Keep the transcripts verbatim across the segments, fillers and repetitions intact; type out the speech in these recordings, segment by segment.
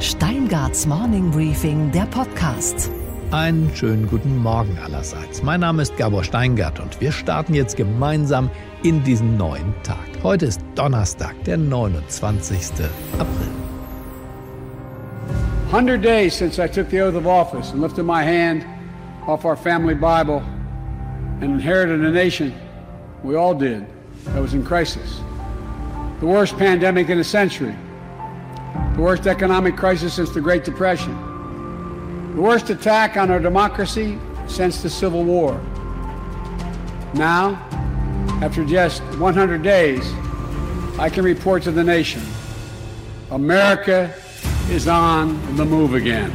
Steingarts Morning Briefing, der Podcast. Einen schönen guten Morgen allerseits. Mein Name ist Gabor Steingart und wir starten jetzt gemeinsam in diesen neuen Tag. Heute ist Donnerstag, der neunundzwanzigsten April. one hundred days since I took the oath of office and lifted my hand off our family Bible and inherited a nation we all did that was in crisis. The worst pandemic in a century. The worst economic crisis since the Great Depression. The worst attack on our democracy since the Civil War. Now, after just one hundred days, I can report to the nation, America is on the move again.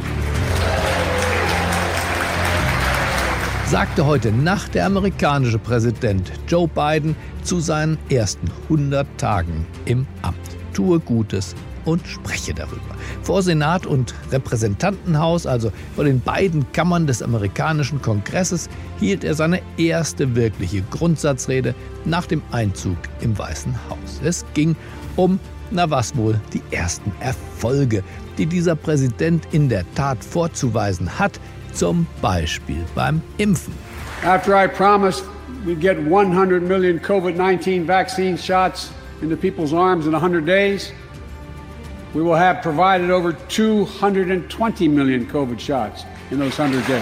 Sagte heute Nacht der amerikanische Präsident Joe Biden zu seinen ersten hundert Tagen im Amt. Tue Gutes und spreche darüber. Vor Senat und Repräsentantenhaus, also vor den beiden Kammern des amerikanischen Kongresses, hielt er seine erste wirkliche Grundsatzrede nach dem Einzug im Weißen Haus. Es ging um, na was wohl, die ersten Erfolge, die dieser Präsident in der Tat vorzuweisen hat, zum Beispiel beim Impfen. After I promised we'd get one hundred million COVID nineteen vaccine shots into people's arms in one hundred days, we will have provided over two hundred twenty million COVID shots in those one hundred days.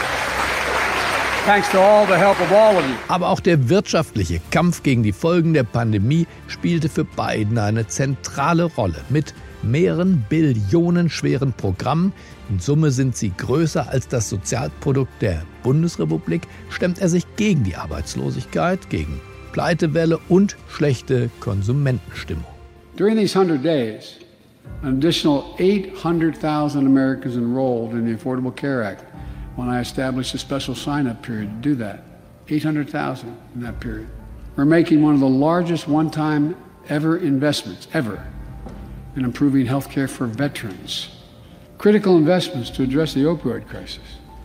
Thanks to all the help of all of you. Aber auch der wirtschaftliche Kampf gegen die Folgen der Pandemie spielte für Biden eine zentrale Rolle. Mit mehreren Billionen schweren Programmen, in Summe sind sie größer als das Sozialprodukt der Bundesrepublik, stemmt er sich gegen die Arbeitslosigkeit, gegen Pleitewelle und schlechte Konsumentenstimmung. During these one hundred days, an additional eight hundred thousand Americans enrolled in the Affordable Care Act when I established a special sign-up period to do that. eight hundred thousand in that period. We're making one of the largest one-time ever investments, ever, in improving health care for veterans. Critical investments to address the opioid crisis.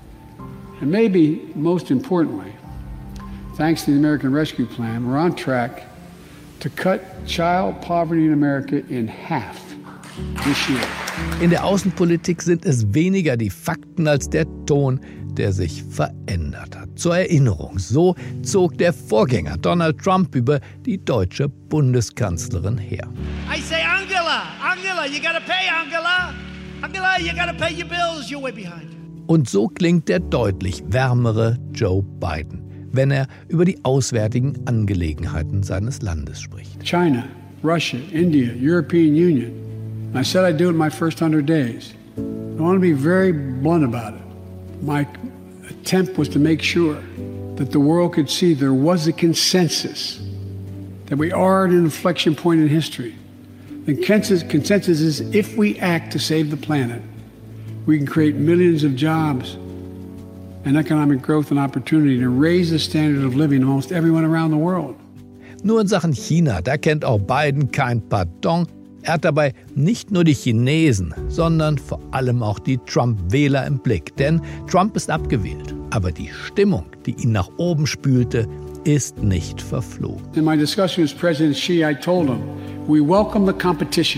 And maybe most importantly, thanks to the American Rescue Plan, we're on track to cut child poverty in America in half this year. In der Außenpolitik sind es weniger die Fakten als der Ton, der sich verändert hat. Zur Erinnerung, so zog der Vorgänger Donald Trump über die deutsche Bundeskanzlerin her. I say, Angela, Angela, you gotta pay, Angela. Angela, you gotta pay your bills, you're way behind. Und so klingt der deutlich wärmere Joe Biden, wenn er über die auswärtigen Angelegenheiten seines Landes spricht. China, Russia, India, European Union. I said I'd do it in my first one hundred days. I want to be very blunt about it. My attempt was to make sure that the world could see there was a consensus, that we are at an inflection point in history. The consensus, consensus is if we act to save the planet, we can create millions of jobs and economic growth and opportunity to raise the standard of living of almost everyone around the world. Nur in Sachen China, da kennt auch Biden kein Pardon. Er hat dabei nicht nur die Chinesen, sondern vor allem auch die Trump-Wähler im Blick. Denn Trump ist abgewählt, aber die Stimmung, die ihn nach oben spülte, ist nicht verflogen. In my discussion with President Xi, I told him, we welcome the competition.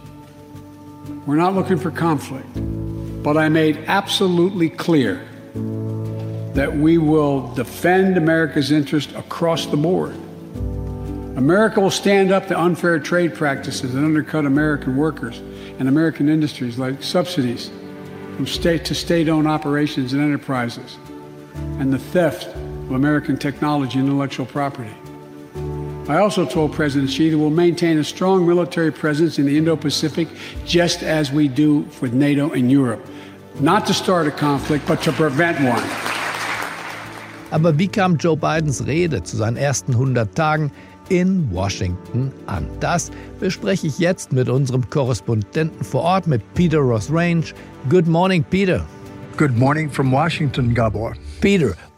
We're not looking for conflict. But I made absolutely clear that we will defend America's interest across the board. America will stand up to unfair trade practices that undercut American workers and American industries, like subsidies from state to state-owned operations and enterprises, and the theft of American technology and intellectual property. I also told President Xi that we'll maintain a strong military presence in the Indo-Pacific, just as we do with NATO and Europe. Not to start a conflict, but to prevent one. Aber wie kam Joe Bidens Rede zu seinen ersten hundert Tagen in Washington an? Das bespreche ich jetzt mit unserem Korrespondenten vor Ort, mit Peter Ross-Range. Good morning, Peter. Good morning from Washington, Gabor. Peter,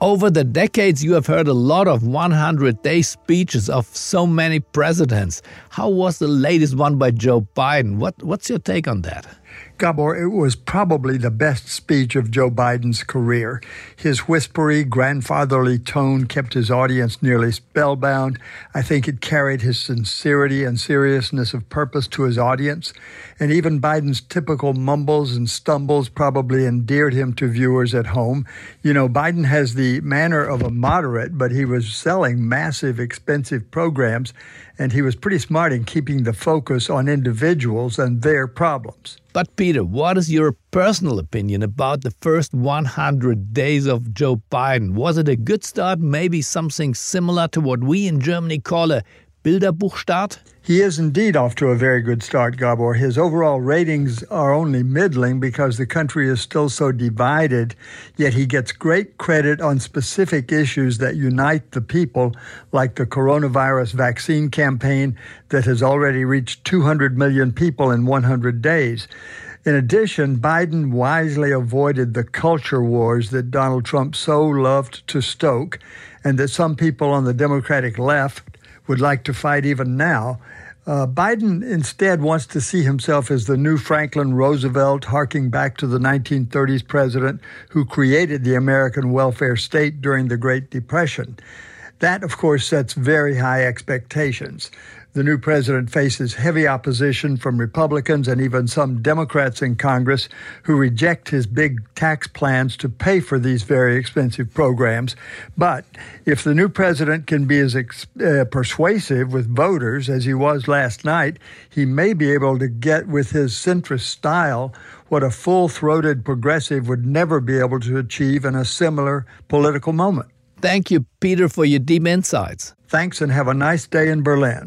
Over the decades, you have heard a lot of hundred-day speeches of so many presidents. How was the latest one by Joe Biden? What, what's your take on that? Gabor, it was probably the best speech of Joe Biden's career. His whispery, grandfatherly tone kept his audience nearly spellbound. I think it carried his sincerity and seriousness of purpose to his audience. And even Biden's typical mumbles and stumbles probably endeared him to viewers at home. You know, Biden has the manner of a moderate, but he was selling massive, expensive programs, and he was pretty smart in keeping the focus on individuals and their problems. But Peter, what is your personal opinion about the first hundred days of Joe Biden? Was it a good start, maybe something similar to what we in Germany call a Bilderbuchstart? He is indeed off to a very good start, Gabor. His overall ratings are only middling because the country is still so divided, yet he gets great credit on specific issues that unite the people, like the coronavirus vaccine campaign that has already reached two hundred million people in one hundred days. In addition, Biden wisely avoided the culture wars that Donald Trump so loved to stoke and that some people on the Democratic left would like to fight even now. Uh, Biden instead wants to see himself as the new Franklin Roosevelt, harking back to the nineteen thirties president who created the American welfare state during the Great Depression. That, of course, sets very high expectations. The new president faces heavy opposition from Republicans and even some Democrats in Congress who reject his big tax plans to pay for these very expensive programs. But if the new president can be as ex- uh, persuasive with voters as he was last night, he may be able to get with his centrist style what a full-throated progressive would never be able to achieve in a similar political moment. Thank you, Peter, for your deep insights. Thanks and have a nice day in Berlin.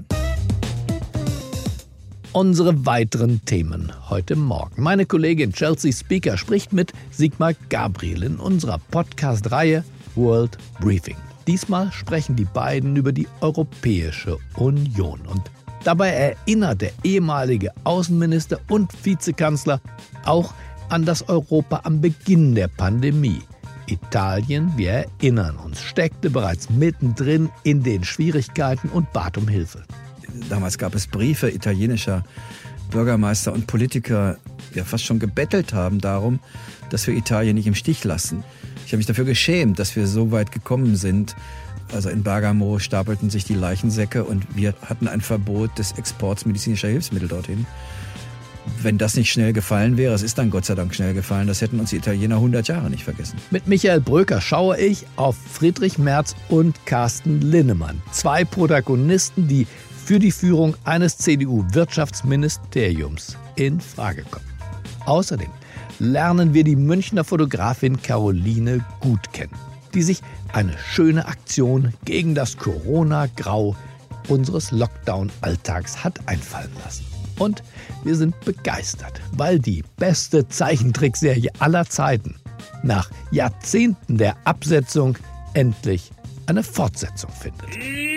Unsere weiteren Themen heute Morgen. Meine Kollegin Chelsea Speaker spricht mit Sigmar Gabriel in unserer Podcast-Reihe World Briefing. Diesmal sprechen die beiden über die Europäische Union. Und dabei erinnert der ehemalige Außenminister und Vizekanzler auch an das Europa am Beginn der Pandemie. Italien, wir erinnern uns, steckte bereits mittendrin in den Schwierigkeiten und bat um Hilfe. Damals gab es Briefe italienischer Bürgermeister und Politiker, die ja fast schon gebettelt haben darum, dass wir Italien nicht im Stich lassen. Ich habe mich dafür geschämt, dass wir so weit gekommen sind. Also in Bergamo stapelten sich die Leichensäcke und wir hatten ein Verbot des Exports medizinischer Hilfsmittel dorthin. Wenn das nicht schnell gefallen wäre, es ist dann Gott sei Dank schnell gefallen, das hätten uns die Italiener hundert Jahre nicht vergessen. Mit Michael Bröker schaue ich auf Friedrich Merz und Carsten Linnemann. Zwei Protagonisten, die für die Führung eines C D U-Wirtschaftsministeriums in Frage kommen. Außerdem lernen wir die Münchner Fotografin Caroline gut kennen, die sich eine schöne Aktion gegen das Corona-Grau unseres Lockdown-Alltags hat einfallen lassen. Und wir sind begeistert, weil die beste Zeichentrickserie aller Zeiten nach Jahrzehnten der Absetzung endlich eine Fortsetzung findet.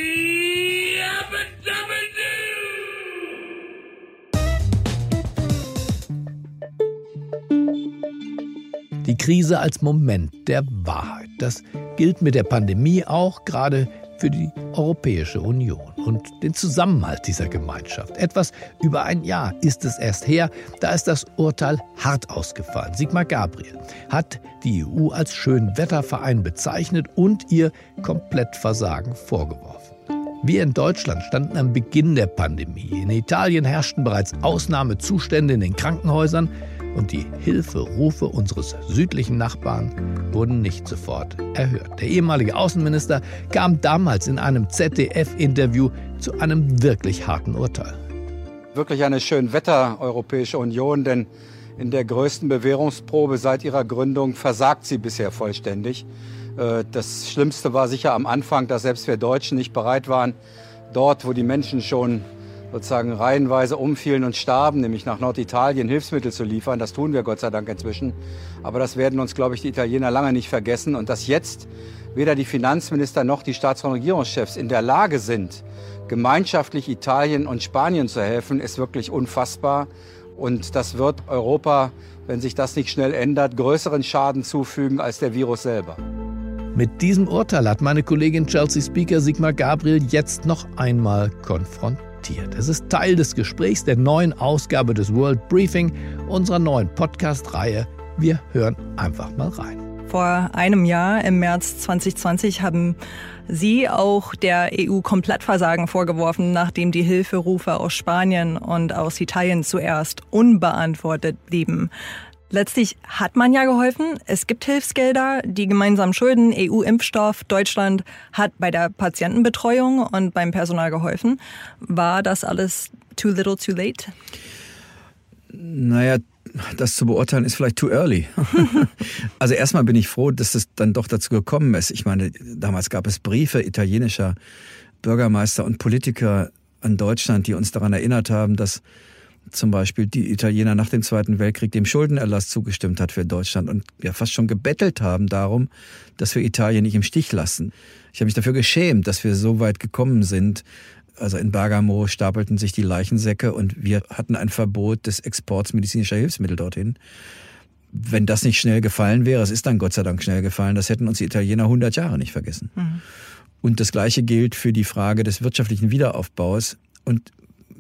Die Krise als Moment der Wahrheit. Das gilt mit der Pandemie auch gerade für die Europäische Union und den Zusammenhalt dieser Gemeinschaft. Etwas über ein Jahr ist es erst her, da ist das Urteil hart ausgefallen. Sigmar Gabriel hat die E U als Schönwetterverein bezeichnet und ihr Komplettversagen vorgeworfen. Wir in Deutschland standen am Beginn der Pandemie. In Italien herrschten bereits Ausnahmezustände in den Krankenhäusern und die Hilferufe unseres südlichen Nachbarn wurden nicht sofort erhört. Der ehemalige Außenminister kam damals in einem Z D F-Interview zu einem wirklich harten Urteil. Wirklich eine Schönwetter-Europäische Union, denn in der größten Bewährungsprobe seit ihrer Gründung versagt sie bisher vollständig. Das Schlimmste war sicher am Anfang, dass selbst wir Deutschen nicht bereit waren, dort, wo die Menschen schon sozusagen reihenweise umfielen und starben, nämlich nach Norditalien Hilfsmittel zu liefern. Das tun wir Gott sei Dank inzwischen. Aber das werden uns, glaube ich, die Italiener lange nicht vergessen. Und dass jetzt weder die Finanzminister noch die Staats- und Regierungschefs in der Lage sind, gemeinschaftlich Italien und Spanien zu helfen, ist wirklich unfassbar. Und das wird Europa, wenn sich das nicht schnell ändert, größeren Schaden zufügen als der Virus selber. Mit diesem Urteil hat meine Kollegin Chelsea Speaker Sigmar Gabriel jetzt noch einmal konfrontiert. Es ist Teil des Gesprächs der neuen Ausgabe des World Briefing, unserer neuen Podcast-Reihe. Wir hören einfach mal rein. Vor einem Jahr, im März zwanzig zwanzig, haben Sie auch der E U Komplettversagen vorgeworfen, nachdem die Hilferufe aus Spanien und aus Italien zuerst unbeantwortet blieben. Letztlich hat man ja geholfen. Es gibt Hilfsgelder, die gemeinsamen Schulden, E U-Impfstoff. Deutschland hat bei der Patientenbetreuung und beim Personal geholfen. War das alles too little, too late? Naja, das zu beurteilen ist vielleicht too early. Also erstmal bin ich froh, dass es dann doch dazu gekommen ist. Ich meine, damals gab es Briefe italienischer Bürgermeister und Politiker an Deutschland, die uns daran erinnert haben, dass zum Beispiel die Italiener nach dem Zweiten Weltkrieg dem Schuldenerlass zugestimmt hat für Deutschland und ja fast schon gebettelt haben darum, dass wir Italien nicht im Stich lassen. Ich habe mich dafür geschämt, dass wir so weit gekommen sind. Also in Bergamo stapelten sich die Leichensäcke und wir hatten ein Verbot des Exports medizinischer Hilfsmittel dorthin. Wenn das nicht schnell gefallen wäre, es ist dann Gott sei Dank schnell gefallen, das hätten uns die Italiener hundert Jahre nicht vergessen. Mhm. Und das Gleiche gilt für die Frage des wirtschaftlichen Wiederaufbaus. Und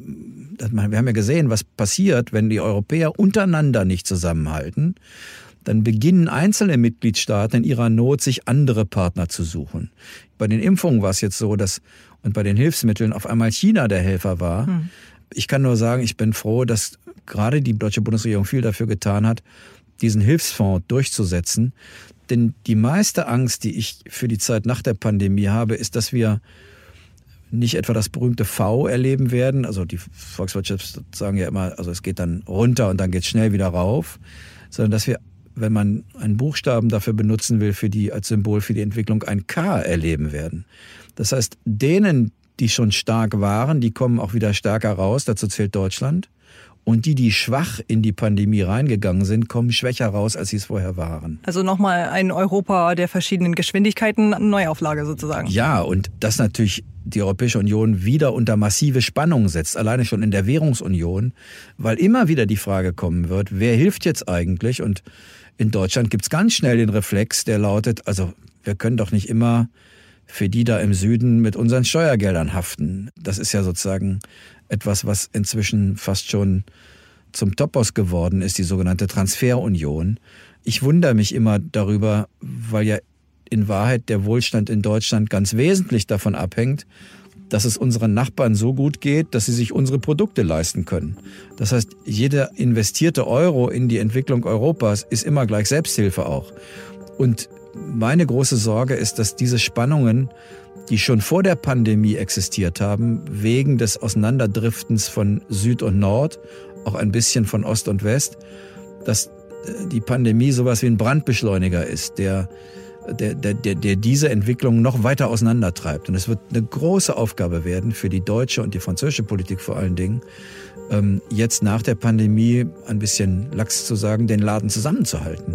wir haben ja gesehen, was passiert, wenn die Europäer untereinander nicht zusammenhalten. Dann beginnen einzelne Mitgliedstaaten in ihrer Not, sich andere Partner zu suchen. Bei den Impfungen war es jetzt so, dass und bei den Hilfsmitteln auf einmal China der Helfer war. Hm. Ich kann nur sagen, ich bin froh, dass gerade die deutsche Bundesregierung viel dafür getan hat, diesen Hilfsfonds durchzusetzen. Denn die meiste Angst, die ich für die Zeit nach der Pandemie habe, ist, dass wir nicht etwa das berühmte V erleben werden. Also die Volkswirtschaft sagen ja immer, also es geht dann runter und dann geht es schnell wieder rauf. Sondern dass wir, wenn man einen Buchstaben dafür benutzen will, für die, als Symbol für die Entwicklung, ein K erleben werden. Das heißt, denen, die schon stark waren, die kommen auch wieder stärker raus, dazu zählt Deutschland. Und die, die schwach in die Pandemie reingegangen sind, kommen schwächer raus, als sie es vorher waren. Also nochmal ein Europa der verschiedenen Geschwindigkeiten, eine Neuauflage sozusagen. Ja, und das natürlich die Europäische Union wieder unter massive Spannung setzt, alleine schon in der Währungsunion, weil immer wieder die Frage kommen wird, wer hilft jetzt eigentlich? Und in Deutschland gibt es ganz schnell den Reflex, der lautet, also wir können doch nicht immer für die da im Süden mit unseren Steuergeldern haften. Das ist ja sozusagen etwas, was inzwischen fast schon zum Topos geworden ist, die sogenannte Transferunion. Ich wundere mich immer darüber, weil ja in Wahrheit der Wohlstand in Deutschland ganz wesentlich davon abhängt, dass es unseren Nachbarn so gut geht, dass sie sich unsere Produkte leisten können. Das heißt, jeder investierte Euro in die Entwicklung Europas ist immer gleich Selbsthilfe auch. Und meine große Sorge ist, dass diese Spannungen, die schon vor der Pandemie existiert haben, wegen des Auseinanderdriftens von Süd und Nord, auch ein bisschen von Ost und West, dass die Pandemie sowas wie ein Brandbeschleuniger ist, der, der, der, der diese Entwicklung noch weiter auseinandertreibt. Und es wird eine große Aufgabe werden für die deutsche und die französische Politik vor allen Dingen, jetzt nach der Pandemie, ein bisschen lax zu sagen, den Laden zusammenzuhalten.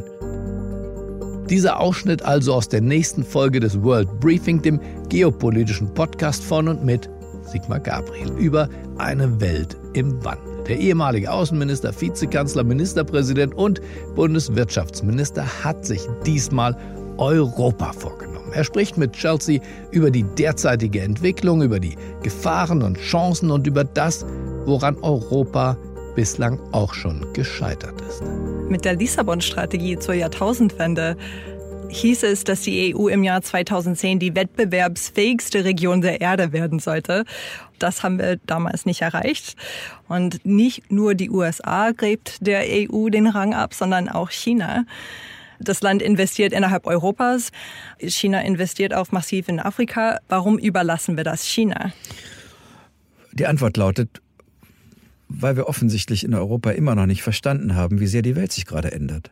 Dieser Ausschnitt also aus der nächsten Folge des World Briefing, dem geopolitischen Podcast von und mit Sigmar Gabriel über eine Welt im Wandel. Der ehemalige Außenminister, Vizekanzler, Ministerpräsident und Bundeswirtschaftsminister hat sich diesmal Europa vorgenommen. Er spricht mit Chelsea über die derzeitige Entwicklung, über die Gefahren und Chancen und über das, woran Europa bislang auch schon gescheitert ist. Mit der Lissabon-Strategie zur Jahrtausendwende hieß es, dass die E U im Jahr zweitausendzehn die wettbewerbsfähigste Region der Erde werden sollte. Das haben wir damals nicht erreicht. Und nicht nur die U S A gräbt der E U den Rang ab, sondern auch China. Das Land investiert innerhalb Europas. China investiert auch massiv in Afrika. Warum überlassen wir das China? Die Antwort lautet, weil wir offensichtlich in Europa immer noch nicht verstanden haben, wie sehr die Welt sich gerade ändert.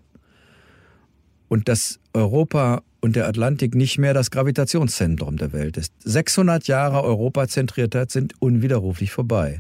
Und dass Europa und der Atlantik nicht mehr das Gravitationszentrum der Welt ist. sechshundert Jahre Europazentriertheit sind unwiderruflich vorbei.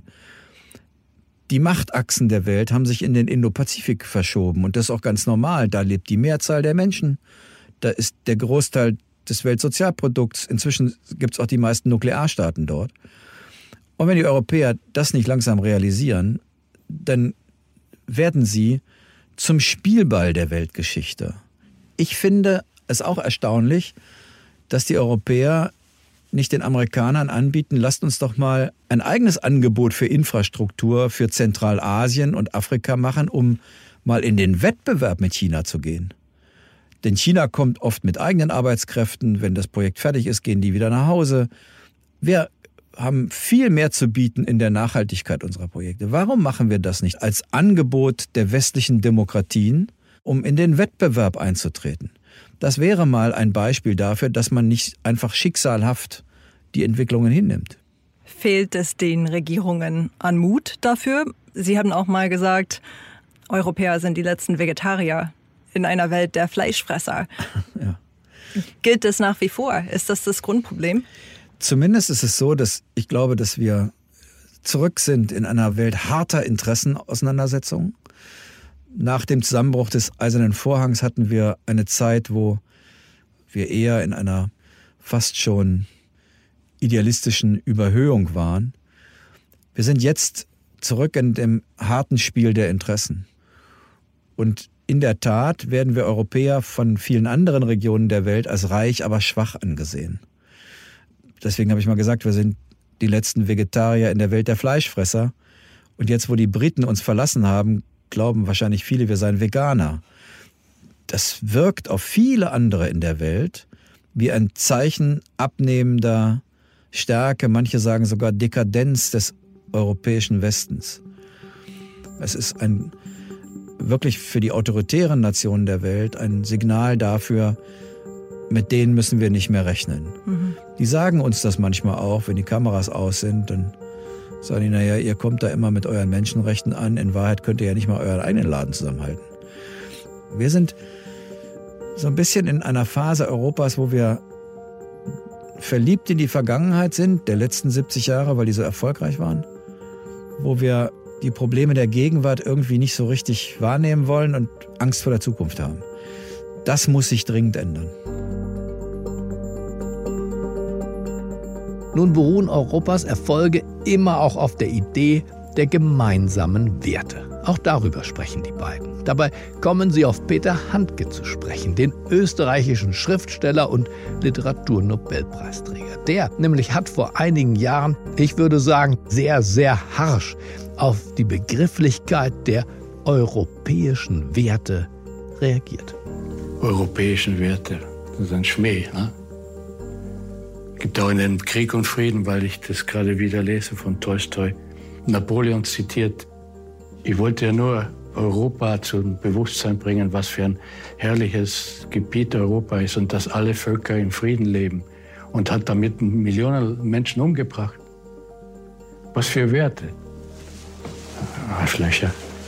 Die Machtachsen der Welt haben sich in den Indopazifik verschoben und das ist auch ganz normal. Da lebt die Mehrzahl der Menschen. Da ist der Großteil des Weltsozialprodukts. Inzwischen gibt es auch die meisten Nuklearstaaten dort. Und wenn die Europäer das nicht langsam realisieren, dann werden sie zum Spielball der Weltgeschichte. Ich finde es auch erstaunlich, dass die Europäer nicht den Amerikanern anbieten, lasst uns doch mal ein eigenes Angebot für Infrastruktur für Zentralasien und Afrika machen, um mal in den Wettbewerb mit China zu gehen. Denn China kommt oft mit eigenen Arbeitskräften. Wenn das Projekt fertig ist, gehen die wieder nach Hause. Wir haben viel mehr zu bieten in der Nachhaltigkeit unserer Projekte. Warum machen wir das nicht als Angebot der westlichen Demokratien, um in den Wettbewerb einzutreten? Das wäre mal ein Beispiel dafür, dass man nicht einfach schicksalhaft die Entwicklungen hinnimmt. Fehlt es den Regierungen an Mut dafür? Sie haben auch mal gesagt, Europäer sind die letzten Vegetarier in einer Welt der Fleischfresser. Ja. Gilt das nach wie vor? Ist das das Grundproblem? Zumindest ist es so, dass ich glaube, dass wir zurück sind in einer Welt harter Interessenauseinandersetzungen. Nach dem Zusammenbruch des Eisernen Vorhangs hatten wir eine Zeit, wo wir eher in einer fast schon idealistischen Überhöhung waren. Wir sind jetzt zurück in dem harten Spiel der Interessen. Und in der Tat werden wir Europäer von vielen anderen Regionen der Welt als reich, aber schwach angesehen. Deswegen habe ich mal gesagt, wir sind die letzten Vegetarier in der Welt der Fleischfresser. Und jetzt, wo die Briten uns verlassen haben, glauben wahrscheinlich viele, wir seien Veganer. Das wirkt auf viele andere in der Welt wie ein Zeichen abnehmender Stärke, manche sagen sogar Dekadenz des europäischen Westens. Es ist ein wirklich für die autoritären Nationen der Welt ein Signal dafür, mit denen müssen wir nicht mehr rechnen. Mhm. Die sagen uns das manchmal auch, wenn die Kameras aus sind, dann sagen die, naja, ihr kommt da immer mit euren Menschenrechten an, in Wahrheit könnt ihr ja nicht mal euren eigenen Laden zusammenhalten. Wir sind so ein bisschen in einer Phase Europas, wo wir verliebt in die Vergangenheit sind, der letzten siebzig Jahre, weil die so erfolgreich waren, wo wir die Probleme der Gegenwart irgendwie nicht so richtig wahrnehmen wollen und Angst vor der Zukunft haben. Das muss sich dringend ändern. Nun beruhen Europas Erfolge immer auch auf der Idee der gemeinsamen Werte. Auch darüber sprechen die beiden. Dabei kommen sie auf Peter Handke zu sprechen, den österreichischen Schriftsteller und Literaturnobelpreisträger. Der nämlich hat vor einigen Jahren, ich würde sagen, sehr, sehr harsch auf die Begrifflichkeit der europäischen Werte reagiert. Europäischen Werte, das ist ein Schmäh, ne? Gibt auch in dem Krieg und Frieden, weil ich das gerade wieder lese von Tolstoi. Napoleon zitiert, ich wollte ja nur Europa zum Bewusstsein bringen, was für ein herrliches Gebiet Europa ist und dass alle Völker in Frieden leben und hat damit Millionen Menschen umgebracht. Was für Werte? Arschlöcher.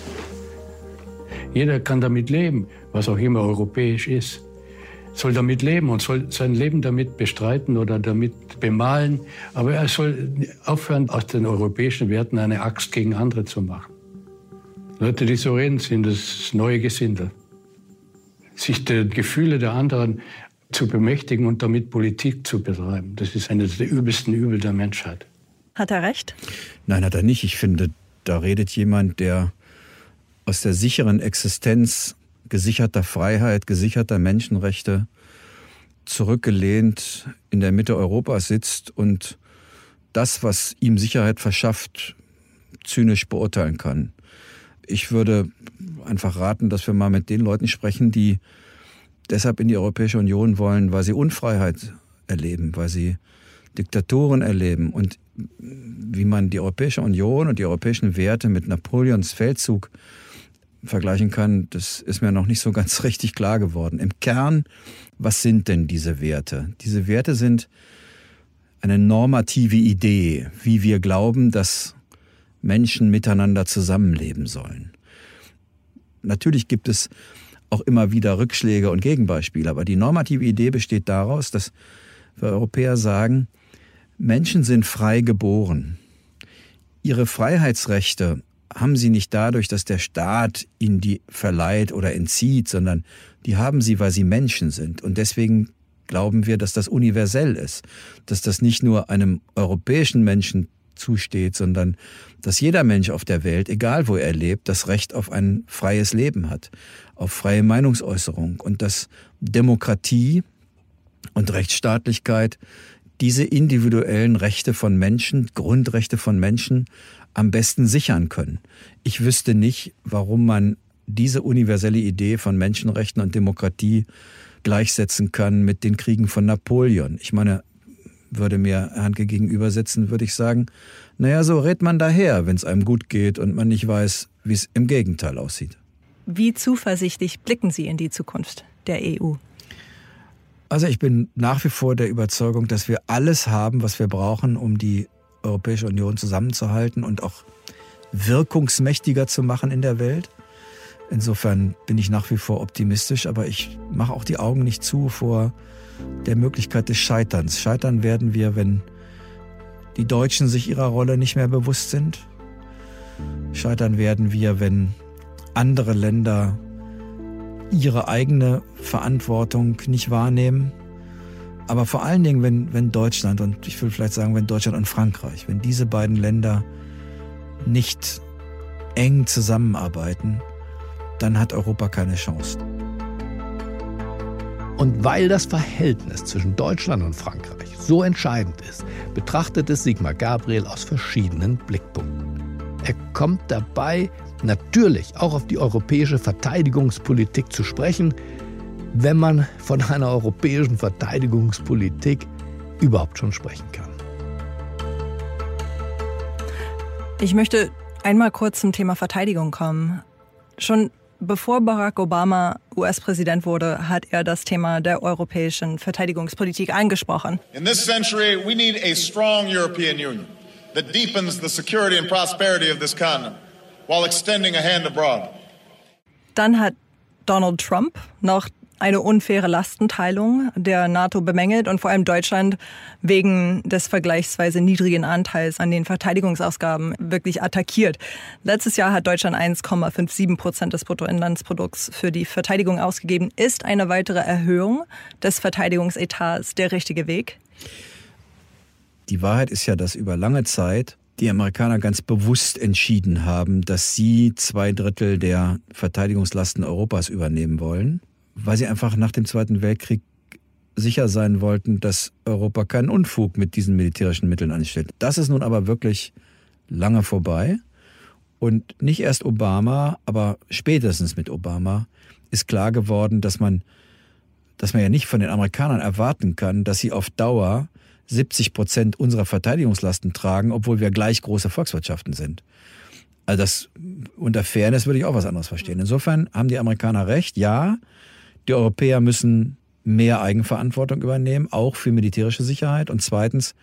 Jeder kann damit leben, was auch immer europäisch ist. Soll damit leben und soll sein Leben damit bestreiten oder damit bemalen. Aber er soll aufhören, aus den europäischen Werten eine Axt gegen andere zu machen. Leute, die so reden, sind das neue Gesindel. Sich der Gefühle der anderen zu bemächtigen und damit Politik zu betreiben, das ist eines der übelsten Übel der Menschheit. Hat er recht? Nein, hat er nicht. Ich finde, da redet jemand, der aus der sicheren Existenz gesicherter Freiheit, gesicherter Menschenrechte zurückgelehnt in der Mitte Europas sitzt und das, was ihm Sicherheit verschafft, zynisch beurteilen kann. Ich würde einfach raten, dass wir mal mit den Leuten sprechen, die deshalb in die Europäische Union wollen, weil sie Unfreiheit erleben, weil sie Diktaturen erleben. Und wie man die Europäische Union und die europäischen Werte mit Napoleons Feldzug vergleichen kann, das ist mir noch nicht so ganz richtig klar geworden. Im Kern, was sind denn diese Werte? Diese Werte sind eine normative Idee, wie wir glauben, dass Menschen miteinander zusammenleben sollen. Natürlich gibt es auch immer wieder Rückschläge und Gegenbeispiele, aber die normative Idee besteht daraus, dass wir Europäer sagen, Menschen sind frei geboren. Ihre Freiheitsrechte haben sie nicht dadurch, dass der Staat ihnen die verleiht oder entzieht, sondern die haben sie, weil sie Menschen sind. Und deswegen glauben wir, dass das universell ist, dass das nicht nur einem europäischen Menschen zusteht, sondern dass jeder Mensch auf der Welt, egal wo er lebt, das Recht auf ein freies Leben hat, auf freie Meinungsäußerung und dass Demokratie und Rechtsstaatlichkeit diese individuellen Rechte von Menschen, Grundrechte von Menschen am besten sichern können. Ich wüsste nicht, warum man diese universelle Idee von Menschenrechten und Demokratie gleichsetzen kann mit den Kriegen von Napoleon. Ich meine, würde mir Handke gegenüber sitzen, würde ich sagen, naja, so redet man daher, wenn es einem gut geht und man nicht weiß, wie es im Gegenteil aussieht. Wie zuversichtlich blicken Sie in die Zukunft der E U? Also ich bin nach wie vor der Überzeugung, dass wir alles haben, was wir brauchen, um die Europäische Union zusammenzuhalten und auch wirkungsmächtiger zu machen in der Welt. Insofern bin ich nach wie vor optimistisch, aber ich mache auch die Augen nicht zu vor der Möglichkeit des Scheiterns. Scheitern werden wir, wenn die Deutschen sich ihrer Rolle nicht mehr bewusst sind. Scheitern werden wir, wenn andere Länder ihre eigene Verantwortung nicht wahrnehmen. Aber vor allen Dingen, wenn, wenn Deutschland, und ich will vielleicht sagen, wenn Deutschland und Frankreich, wenn diese beiden Länder nicht eng zusammenarbeiten, dann hat Europa keine Chance. Und weil das Verhältnis zwischen Deutschland und Frankreich so entscheidend ist, betrachtet es Sigmar Gabriel aus verschiedenen Blickpunkten. Er kommt dabei natürlich auch auf die europäische Verteidigungspolitik zu sprechen, wenn man von einer europäischen Verteidigungspolitik überhaupt schon sprechen kann. Ich möchte einmal kurz zum Thema Verteidigung kommen. Schon bevor Barack Obama U S-Präsident wurde, hat er das Thema der europäischen Verteidigungspolitik angesprochen. In this century, we need a strong European Union that deepens the security and prosperity of this continent while extending a hand abroad. Dann hat Donald Trump noch eine unfaire Lastenteilung der NATO bemängelt und vor allem Deutschland wegen des vergleichsweise niedrigen Anteils an den Verteidigungsausgaben wirklich attackiert. Letztes Jahr hat Deutschland eins Komma siebenundfünfzig Prozent des Bruttoinlandsprodukts für die Verteidigung ausgegeben. Ist eine weitere Erhöhung des Verteidigungsetats der richtige Weg? Die Wahrheit ist ja, dass über lange Zeit die Amerikaner ganz bewusst entschieden haben, dass sie zwei Drittel der Verteidigungslasten Europas übernehmen wollen, weil sie einfach nach dem Zweiten Weltkrieg sicher sein wollten, dass Europa keinen Unfug mit diesen militärischen Mitteln anstellt. Das ist nun aber wirklich lange vorbei. Und nicht erst Obama, aber spätestens mit Obama ist klar geworden, dass man, dass man ja nicht von den Amerikanern erwarten kann, dass sie auf Dauer siebzig Prozent unserer Verteidigungslasten tragen, obwohl wir gleich große Volkswirtschaften sind. Also das, unter Fairness würde ich auch was anderes verstehen. Insofern haben die Amerikaner recht, ja, die Europäer müssen mehr Eigenverantwortung übernehmen, auch für militärische Sicherheit. Und zweitens,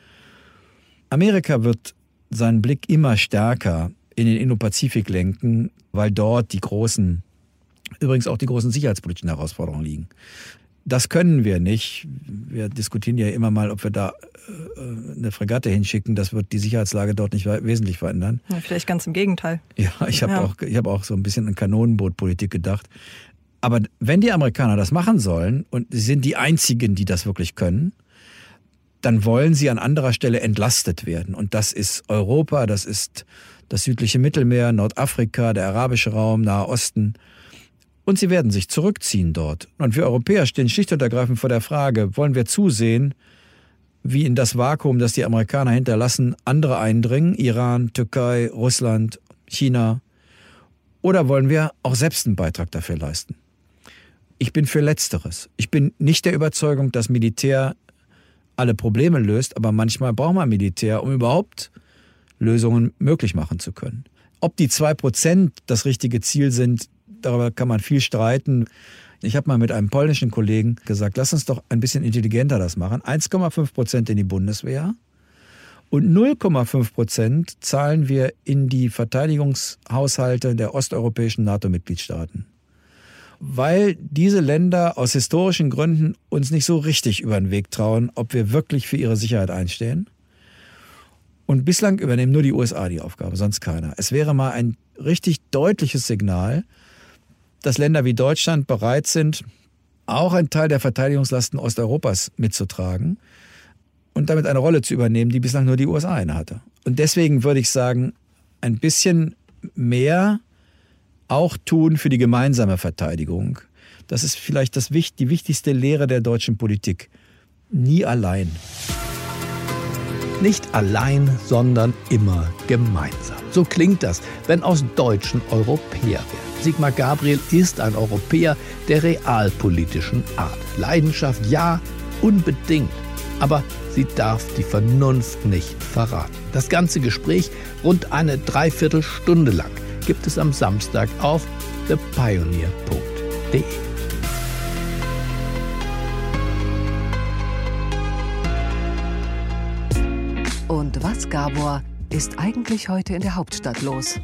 Amerika wird seinen Blick immer stärker in den Indo-Pazifik lenken, weil dort die großen, übrigens auch die großen sicherheitspolitischen Herausforderungen liegen. Das können wir nicht. Wir diskutieren ja immer mal, ob wir da äh, eine Fregatte hinschicken. Das wird die Sicherheitslage dort nicht wesentlich verändern. Ja, vielleicht ganz im Gegenteil. Ja, ich habe ja. auch, ich hab auch so ein bisschen an Kanonenbootpolitik gedacht. Aber wenn die Amerikaner das machen sollen, und sie sind die Einzigen, die das wirklich können, dann wollen sie an anderer Stelle entlastet werden. Und das ist Europa, das ist das südliche Mittelmeer, Nordafrika, der arabische Raum, Nahe Osten. Und sie werden sich zurückziehen dort. Und wir Europäer stehen schlicht und ergreifend vor der Frage, wollen wir zusehen, wie in das Vakuum, das die Amerikaner hinterlassen, andere eindringen, Iran, Türkei, Russland, China, oder wollen wir auch selbst einen Beitrag dafür leisten? Ich bin für Letzteres. Ich bin nicht der Überzeugung, dass Militär alle Probleme löst, aber manchmal braucht man Militär, um überhaupt Lösungen möglich machen zu können. Ob die zwei Prozent das richtige Ziel sind, darüber kann man viel streiten. Ich habe mal mit einem polnischen Kollegen gesagt, lass uns doch ein bisschen intelligenter das machen. eins Komma fünf Prozent in die Bundeswehr und null Komma fünf Prozent zahlen wir in die Verteidigungshaushalte der osteuropäischen NATO-Mitgliedstaaten. Weil diese Länder aus historischen Gründen uns nicht so richtig über den Weg trauen, ob wir wirklich für ihre Sicherheit einstehen. Und bislang übernehmen nur die U S A die Aufgabe, sonst keiner. Es wäre mal ein richtig deutliches Signal, dass Länder wie Deutschland bereit sind, auch einen Teil der Verteidigungslasten Osteuropas mitzutragen und damit eine Rolle zu übernehmen, die bislang nur die U S A innehatte. Und deswegen würde ich sagen, ein bisschen mehr auch tun für die gemeinsame Verteidigung. Das ist vielleicht das, die wichtigste Lehre der deutschen Politik. nie allein. Nicht allein, sondern immer gemeinsam. So klingt das, wenn aus Deutschen Europäer werden. Sigmar Gabriel ist ein Europäer der realpolitischen Art. Leidenschaft, ja, unbedingt. Aber sie darf die Vernunft nicht verraten. Das ganze Gespräch, rund eine Dreiviertelstunde lang, gibt es am Samstag auf the pioneer punkt de. Und was, Gabor, ist eigentlich heute in der Hauptstadt los?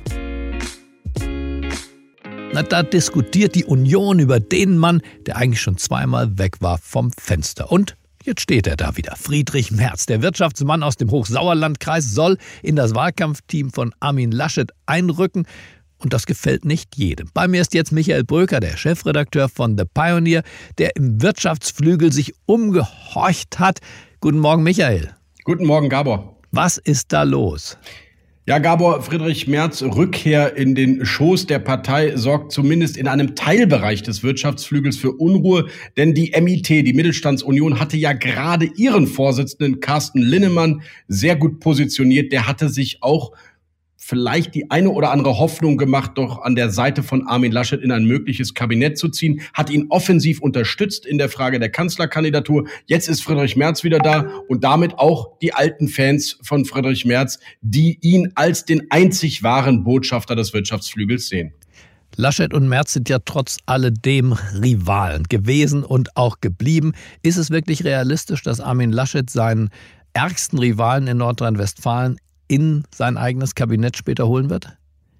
Na, da diskutiert die Union über den Mann, der eigentlich schon zweimal weg war vom Fenster. Und jetzt steht er da wieder. Friedrich Merz, der Wirtschaftsmann aus dem Hochsauerlandkreis, soll in das Wahlkampfteam von Armin Laschet einrücken. Und das gefällt nicht jedem. Bei mir ist jetzt Michael Bröker, der Chefredakteur von The Pioneer, der im Wirtschaftsflügel sich umgehorcht hat. Guten Morgen, Michael. Guten Morgen, Gabor. Was ist da los? Ja, Gabor, Friedrich Merz' Rückkehr in den Schoß der Partei sorgt zumindest in einem Teilbereich des Wirtschaftsflügels für Unruhe, denn die M I T, die Mittelstandsunion, hatte ja gerade ihren Vorsitzenden Carsten Linnemann sehr gut positioniert. Der hatte sich auch vielleicht die eine oder andere Hoffnung gemacht, doch an der Seite von Armin Laschet in ein mögliches Kabinett zu ziehen, hat ihn offensiv unterstützt in der Frage der Kanzlerkandidatur. Jetzt ist Friedrich Merz wieder da und damit auch die alten Fans von Friedrich Merz, die ihn als den einzig wahren Botschafter des Wirtschaftsflügels sehen. Laschet und Merz sind ja trotz alledem Rivalen gewesen und auch geblieben. Ist es wirklich realistisch, dass Armin Laschet seinen ärgsten Rivalen in Nordrhein-Westfalen in sein eigenes Kabinett später holen wird?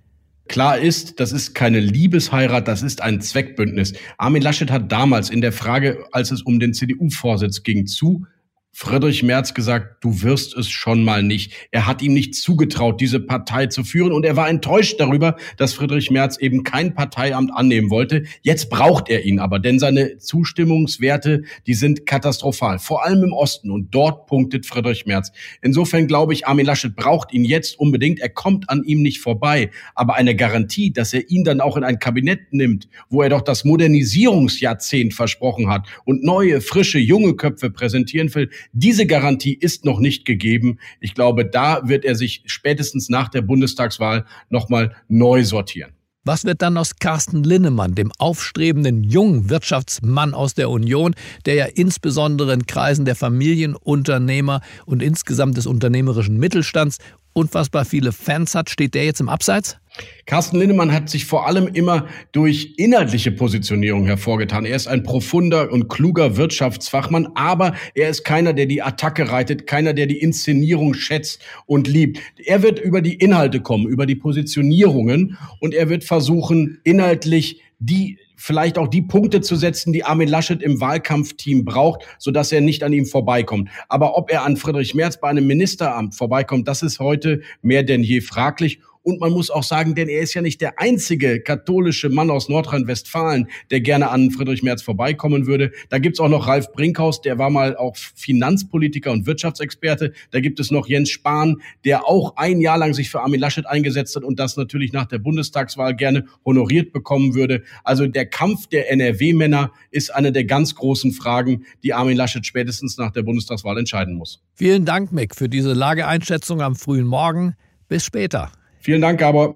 Klar ist, das ist keine Liebesheirat, das ist ein Zweckbündnis. Armin Laschet hat damals in der Frage, als es um den C D U-Vorsitz ging, zu Friedrich Merz gesagt, du wirst es schon mal nicht. Er hat ihm nicht zugetraut, diese Partei zu führen und er war enttäuscht darüber, dass Friedrich Merz eben kein Parteiamt annehmen wollte. Jetzt braucht er ihn aber, denn seine Zustimmungswerte, die sind katastrophal, vor allem im Osten und dort punktet Friedrich Merz. Insofern glaube ich, Armin Laschet braucht ihn jetzt unbedingt, er kommt an ihm nicht vorbei, aber eine Garantie, dass er ihn dann auch in ein Kabinett nimmt, wo er doch das Modernisierungsjahrzehnt versprochen hat und neue, frische, junge Köpfe präsentieren will, diese Garantie ist noch nicht gegeben. Ich glaube, da wird er sich spätestens nach der Bundestagswahl nochmal neu sortieren. Was wird dann aus Carsten Linnemann, dem aufstrebenden jungen Wirtschaftsmann aus der Union, der ja insbesondere in Kreisen der Familienunternehmer und insgesamt des unternehmerischen Mittelstands unfassbar viele Fans hat? Steht der jetzt im Abseits? Carsten Linnemann hat sich vor allem immer durch inhaltliche Positionierung hervorgetan. Er ist ein profunder und kluger Wirtschaftsfachmann, aber er ist keiner, der die Attacke reitet, keiner, der die Inszenierung schätzt und liebt. Er wird über die Inhalte kommen, über die Positionierungen und er wird versuchen, inhaltlich die vielleicht auch die Punkte zu setzen, die Armin Laschet im Wahlkampfteam braucht, sodass er nicht an ihm vorbeikommt. Aber ob er an Friedrich Merz bei einem Ministeramt vorbeikommt, das ist heute mehr denn je fraglich. Und man muss auch sagen, denn er ist ja nicht der einzige katholische Mann aus Nordrhein-Westfalen, der gerne an Friedrich Merz vorbeikommen würde. Da gibt's auch noch Ralf Brinkhaus, der war mal auch Finanzpolitiker und Wirtschaftsexperte. Da gibt es noch Jens Spahn, der auch ein Jahr lang sich für Armin Laschet eingesetzt hat und das natürlich nach der Bundestagswahl gerne honoriert bekommen würde. Also der Kampf der N R W-Männer ist eine der ganz großen Fragen, die Armin Laschet spätestens nach der Bundestagswahl entscheiden muss. Vielen Dank, Mick, für diese Lageeinschätzung am frühen Morgen. Bis später. Vielen Dank, Gabor.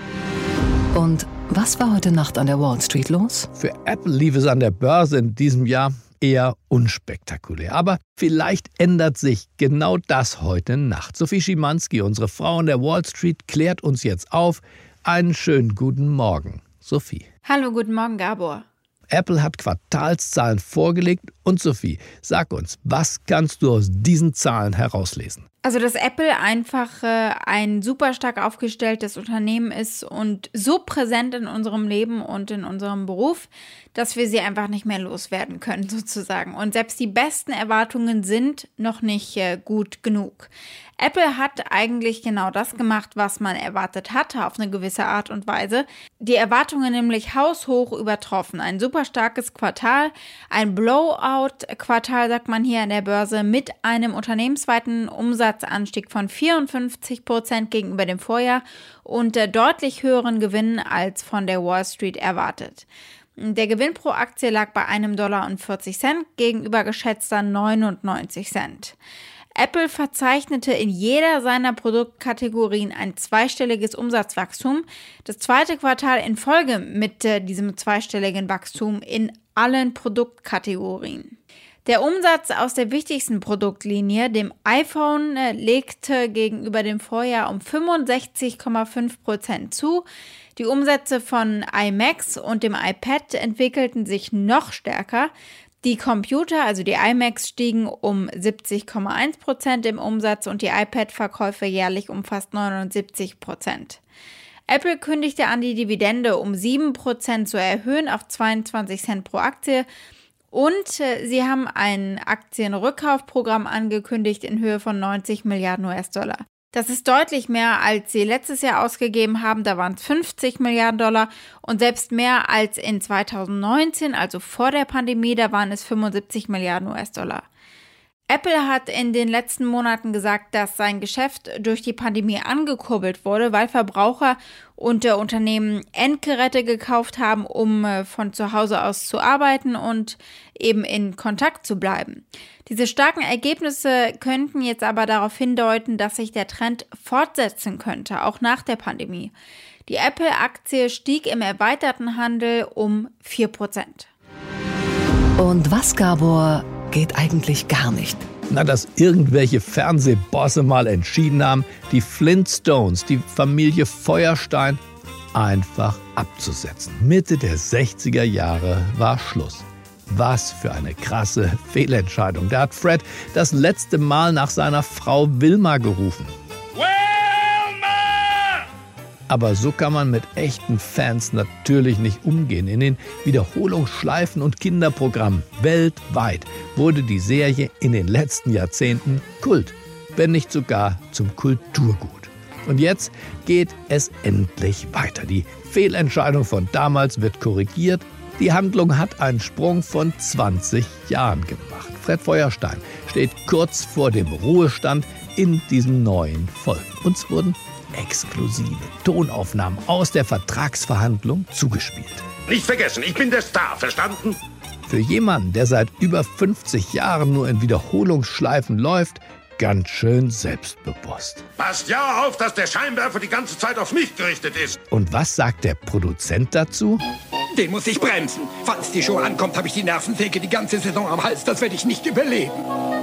Und was war heute Nacht an der Wall Street los? Für Apple lief es an der Börse in diesem Jahr eher unspektakulär. Aber vielleicht ändert sich genau das heute Nacht. Sophie Schimanski, unsere Frau an der Wall Street, klärt uns jetzt auf. Einen schönen guten Morgen, Sophie. Hallo, guten Morgen, Gabor. Apple hat Quartalszahlen vorgelegt. Und Sophie, sag uns, was kannst du aus diesen Zahlen herauslesen? Also, dass Apple einfach äh, ein super stark aufgestelltes Unternehmen ist und so präsent in unserem Leben und in unserem Beruf, dass wir sie einfach nicht mehr loswerden können, sozusagen. Und selbst die besten Erwartungen sind noch nicht äh, gut genug. Apple hat eigentlich genau das gemacht, was man erwartet hatte, auf eine gewisse Art und Weise. Die Erwartungen nämlich haushoch übertroffen. Ein super starkes Quartal, ein Blowout-Quartal, sagt man hier an der Börse, mit einem unternehmensweiten Umsatzanstieg von vierundfünfzig Prozent gegenüber dem Vorjahr und äh, deutlich höheren Gewinnen als von der Wall Street erwartet. Der Gewinn pro Aktie lag bei einem Dollar und vierzig Cent gegenüber geschätzter neunundneunzig Cent. Apple verzeichnete in jeder seiner Produktkategorien ein zweistelliges Umsatzwachstum. Das zweite Quartal in Folge mit äh, diesem zweistelligen Wachstum in allen Produktkategorien. Der Umsatz aus der wichtigsten Produktlinie, dem iPhone, äh, legte gegenüber dem Vorjahr um fünfundsechzig Komma fünf Prozent zu. Die Umsätze von iMacs und dem iPad entwickelten sich noch stärker. Die Computer, also die iMacs, stiegen um siebzig Komma eins Prozent im Umsatz und die iPad-Verkäufe jährlich um fast neunundsiebzig Prozent. Apple kündigte an, die Dividende um sieben Prozent zu erhöhen auf zweiundzwanzig Cent pro Aktie und äh, sie haben ein Aktienrückkaufprogramm angekündigt in Höhe von neunzig Milliarden U S-Dollar. Das ist deutlich mehr, als sie letztes Jahr ausgegeben haben, da waren es fünfzig Milliarden Dollar und selbst mehr als in zweitausendneunzehn, also vor der Pandemie, da waren es fünfundsiebzig Milliarden U S-Dollar. Apple hat in den letzten Monaten gesagt, dass sein Geschäft durch die Pandemie angekurbelt wurde, weil Verbraucher und Unternehmen Endgeräte gekauft haben, um von zu Hause aus zu arbeiten und eben in Kontakt zu bleiben. Diese starken Ergebnisse könnten jetzt aber darauf hindeuten, dass sich der Trend fortsetzen könnte, auch nach der Pandemie. Die Apple-Aktie stieg im erweiterten Handel um vier Prozent. Und was, Gabor, geht eigentlich gar nicht? Na, dass irgendwelche Fernsehbosse mal entschieden haben, die Flintstones, die Familie Feuerstein, einfach abzusetzen. Mitte der sechziger Jahre war Schluss. Was für eine krasse Fehlentscheidung. Da hat Fred das letzte Mal nach seiner Frau Wilma gerufen. Aber so kann man mit echten Fans natürlich nicht umgehen. In den Wiederholungsschleifen und Kinderprogrammen weltweit wurde die Serie in den letzten Jahrzehnten Kult, wenn nicht sogar zum Kulturgut. Und jetzt geht es endlich weiter. Die Fehlentscheidung von damals wird korrigiert. Die Handlung hat einen Sprung von zwanzig Jahren gemacht. Fred Feuerstein steht kurz vor dem Ruhestand in diesen neuen Folgen. Uns wurden exklusive Tonaufnahmen aus der Vertragsverhandlung zugespielt. Nicht vergessen, ich bin der Star, verstanden? Für jemanden, der seit über fünfzig Jahren nur in Wiederholungsschleifen läuft, ganz schön selbstbewusst. Passt ja auf, dass der Scheinwerfer die ganze Zeit auf mich gerichtet ist. Und was sagt der Produzent dazu? Den muss ich bremsen. Falls die Show ankommt, habe ich die Nervensäge die ganze Saison am Hals. Das werde ich nicht überleben.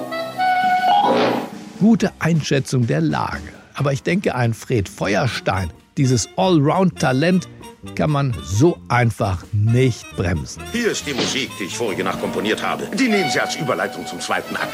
Gute Einschätzung der Lage. Aber ich denke, ein Fred Feuerstein, dieses Allround-Talent, kann man so einfach nicht bremsen. Hier ist die Musik, die ich vorige Nacht komponiert habe. Die nehmen Sie als Überleitung zum zweiten Akt.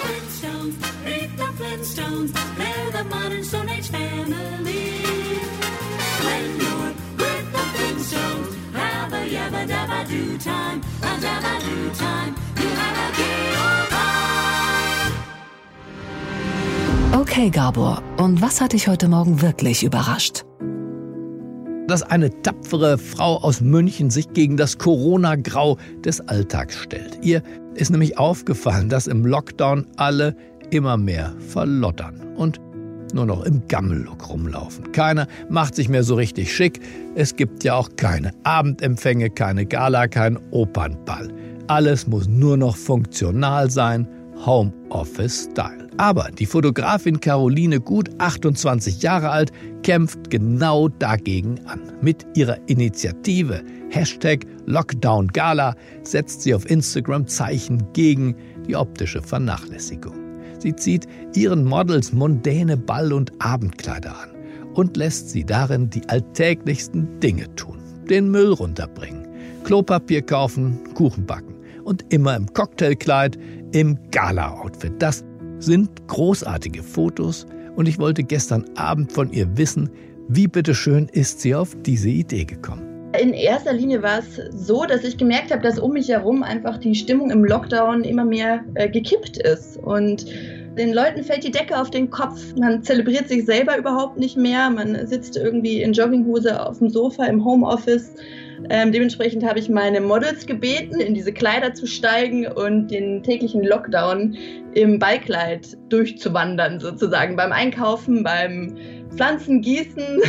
Okay, Gabor, und was hat dich heute Morgen wirklich überrascht? Dass eine tapfere Frau aus München sich gegen das Corona-Grau des Alltags stellt. Ihr ist nämlich aufgefallen, dass im Lockdown alle immer mehr verlottern und nur noch im Gammellook rumlaufen. Keiner macht sich mehr so richtig schick. Es gibt ja auch keine Abendempfänge, keine Gala, kein Opernball. Alles muss nur noch funktional sein, Homeoffice-Style. Aber die Fotografin Caroline Gut, achtundzwanzig Jahre alt, kämpft genau dagegen an. Mit ihrer Initiative Hashtag Lockdown Gala setzt sie auf Instagram Zeichen gegen die optische Vernachlässigung. Sie zieht ihren Models mondäne Ball- und Abendkleider an und lässt sie darin die alltäglichsten Dinge tun. Den Müll runterbringen, Klopapier kaufen, Kuchen backen und immer im Cocktailkleid, im Gala-Outfit. Das sind großartige Fotos und ich wollte gestern Abend von ihr wissen, wie bitteschön ist sie auf diese Idee gekommen. In erster Linie war es so, dass ich gemerkt habe, dass um mich herum einfach die Stimmung im Lockdown immer mehr äh, gekippt ist und den Leuten fällt die Decke auf den Kopf. Man zelebriert sich selber überhaupt nicht mehr. Man sitzt irgendwie in Jogginghose auf dem Sofa im Homeoffice. Ähm, dementsprechend habe ich meine Models gebeten, in diese Kleider zu steigen und den täglichen Lockdown im Ballkleid durchzuwandern, sozusagen beim Einkaufen, beim Pflanzengießen,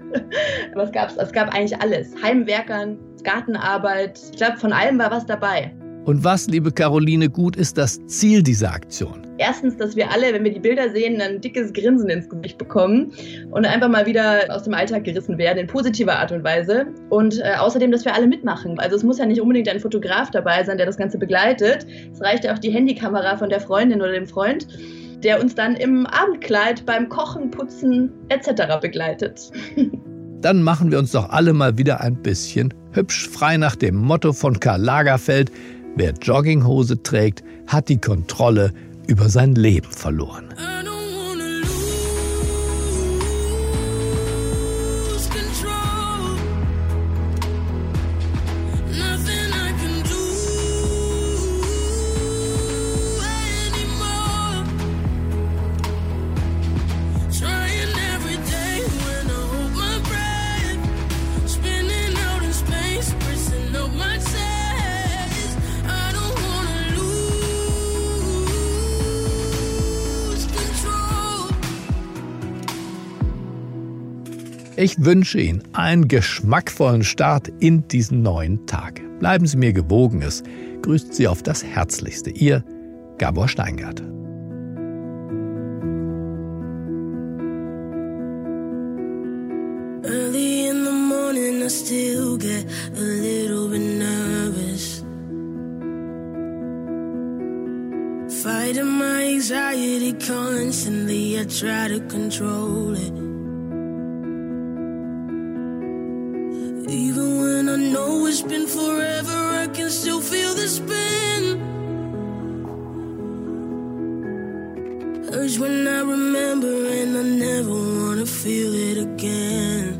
Aber es gab, es gab eigentlich alles. Heimwerkern, Gartenarbeit. Ich glaube, von allem war was dabei. Und was, liebe Caroline, gut ist das Ziel dieser Aktion? Erstens, dass wir alle, wenn wir die Bilder sehen, ein dickes Grinsen ins Gesicht bekommen und einfach mal wieder aus dem Alltag gerissen werden, in positiver Art und Weise. Und äh, außerdem, dass wir alle mitmachen. Also es muss ja nicht unbedingt ein Fotograf dabei sein, der das Ganze begleitet. Es reicht ja auch die Handykamera von der Freundin oder dem Freund, der uns dann im Abendkleid beim Kochen, Putzen et cetera begleitet. Dann machen wir uns doch alle mal wieder ein bisschen hübsch, frei nach dem Motto von Karl Lagerfeld: Wer Jogginghose trägt, hat die Kontrolle über sein Leben verloren. Ich wünsche Ihnen einen geschmackvollen Start in diesen neuen Tag. Bleiben Sie mir gewogen, es grüßt Sie auf das Herzlichste. Ihr Gabor Steingart. Early in the morning I still get a little bit nervous. Fighting my anxiety constantly, I try to control it. Even when I know it's been forever, I can still feel the spin. Urge when I remember and I never wanna feel it again.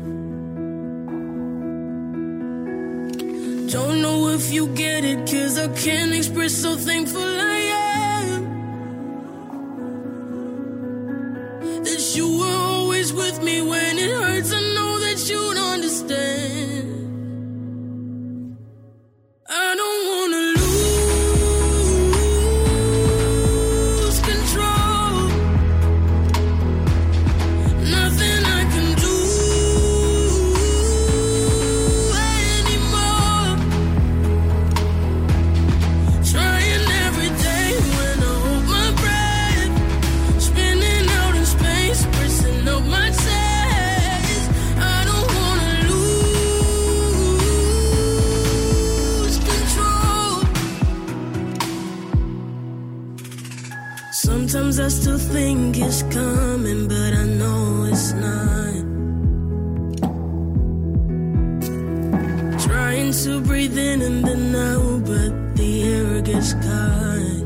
Don't know if you get it, cause I can't express so thankful I am that you were always with me when it hurts. I know that you'd understand. I don't wanna lose control. Nothing I can do anymore. Trying every day when I hold my breath, spinning out in space, pressing up my chest. I don't wanna lose control. Sometimes I still think it's coming, but I know it's not. Trying to breathe in and then out, but the air gets caught.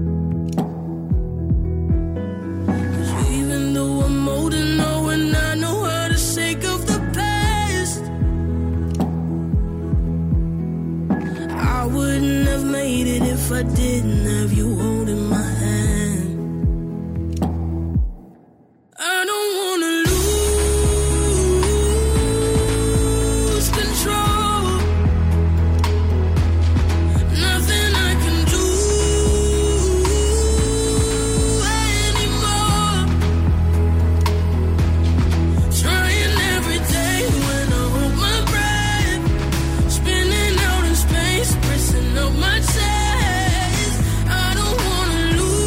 'Cause even though I'm old and know and I know how to shake off the past, I wouldn't have made it if I didn't have you holding my hand. I don't wanna lose control. Nothing I can do anymore. Trying every day when I hold my breath, spinning out in space, pressing up my chest. I don't wanna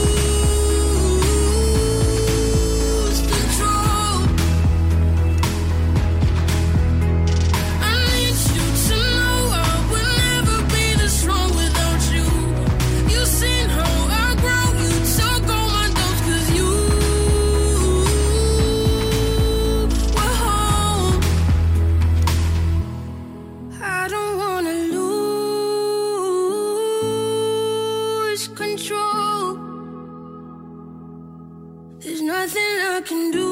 lose control. I need you to know I would never be this strong without you. You've seen how I grow, you took all my doubts 'cause you were home. I don't wanna lose control. There's nothing I can do